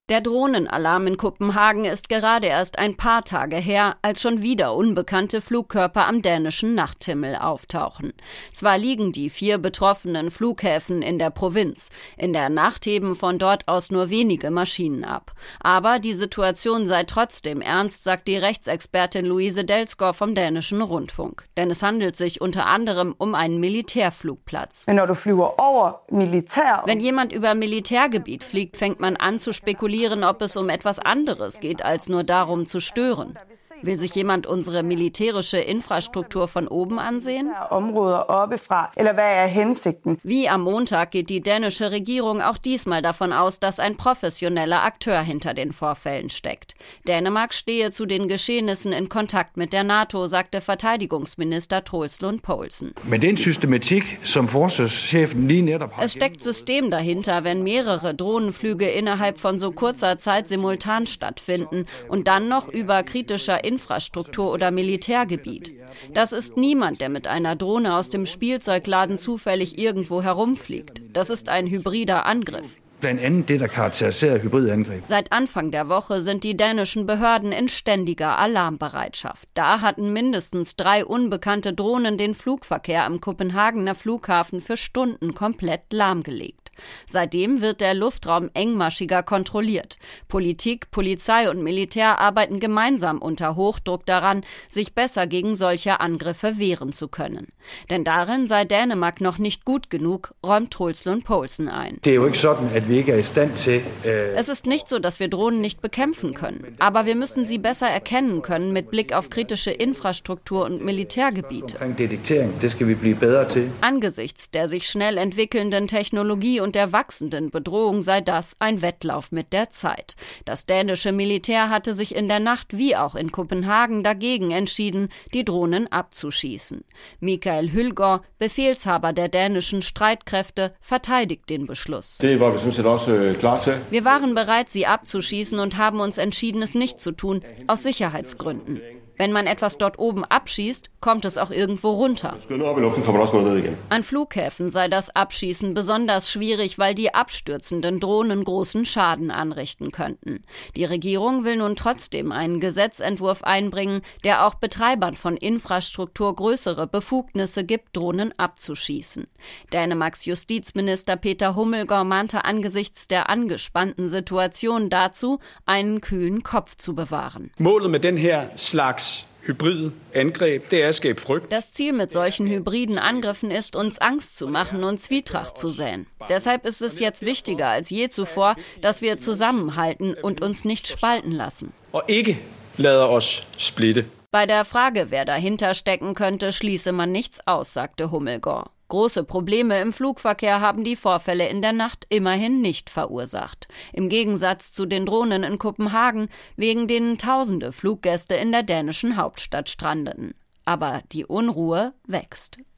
Der Drohnenalarm in Kopenhagen ist gerade erst ein paar Tage her, als schon wieder unbekannte Flugkörper am dänischen Nachthimmel auftauchen. Zwar liegen die 4 betroffenen Flughäfen in der Provinz, in der Nacht heben von dort aus nur wenige Maschinen ab. Aber die Situation sei trotzdem ernst, sagt die Rechtsexpertin Louise Dalsgaard vom dänischen Rundfunk. Denn es handelt sich unter anderem um einen Militärflugplatz. Wenn jemand über Militärgebiet fliegt, fängt man an zu spekulieren, ob es um etwas anderes geht, als nur darum zu stören. Will sich jemand unsere militärische Infrastruktur von oben ansehen? Wie am Montag geht die dänische Regierung auch diesmal davon aus, dass ein professioneller Akteur hinter den Vorfällen steckt. Dänemark stehe zu den Geschehnissen in Kontakt mit der NATO, sagte Verteidigungsminister Troels Lund Poulsen. Es steckt System dahinter, wenn mehrere Drohnenflüge innerhalb von so kurzer Zeit simultan stattfinden und dann noch über kritischer Infrastruktur oder Militärgebiet. Das ist niemand, der mit einer Drohne aus dem Spielzeugladen zufällig irgendwo herumfliegt. Das ist ein hybrider Angriff. Seit Anfang der Woche sind die dänischen Behörden in ständiger Alarmbereitschaft. Da hatten mindestens 3 unbekannte Drohnen den Flugverkehr am Kopenhagener Flughafen für Stunden komplett lahmgelegt. Seitdem wird der Luftraum engmaschiger kontrolliert. Politik, Polizei und Militär arbeiten gemeinsam unter Hochdruck daran, sich besser gegen solche Angriffe wehren zu können. Denn darin sei Dänemark noch nicht gut genug, räumt Troels Lund Poulsen ein. Es ist nicht so, dass wir Drohnen nicht bekämpfen können. Aber wir müssen sie besser erkennen können mit Blick auf kritische Infrastruktur und Militärgebiete. Angesichts der sich schnell entwickelnden Technologie und der wachsenden Bedrohung sei das ein Wettlauf mit der Zeit. Das dänische Militär hatte sich in der Nacht wie auch in Kopenhagen dagegen entschieden, die Drohnen abzuschießen. Michael Hylgaard, Befehlshaber der dänischen Streitkräfte, verteidigt den Beschluss. Wir waren bereit, sie abzuschießen und haben uns entschieden, es nicht zu tun, aus Sicherheitsgründen. Wenn man etwas dort oben abschießt, kommt es auch irgendwo runter. An Flughäfen sei das Abschießen besonders schwierig, weil die abstürzenden Drohnen großen Schaden anrichten könnten. Die Regierung will nun trotzdem einen Gesetzentwurf einbringen, der auch Betreibern von Infrastruktur größere Befugnisse gibt, Drohnen abzuschießen. Dänemarks Justizminister Peter Hummelgaard mahnte angesichts der angespannten Situation dazu, einen kühlen Kopf zu bewahren. Das Ziel mit solchen hybriden Angriffen ist, uns Angst zu machen und Zwietracht zu säen. Deshalb ist es jetzt wichtiger als je zuvor, dass wir zusammenhalten und uns nicht spalten lassen. Bei der Frage, wer dahinter stecken könnte, schließe man nichts aus, sagte Hummelgaard. Große Probleme im Flugverkehr haben die Vorfälle in der Nacht immerhin nicht verursacht. Im Gegensatz zu den Drohnen in Kopenhagen, wegen denen Tausende Fluggäste in der dänischen Hauptstadt strandeten. Aber die Unruhe wächst.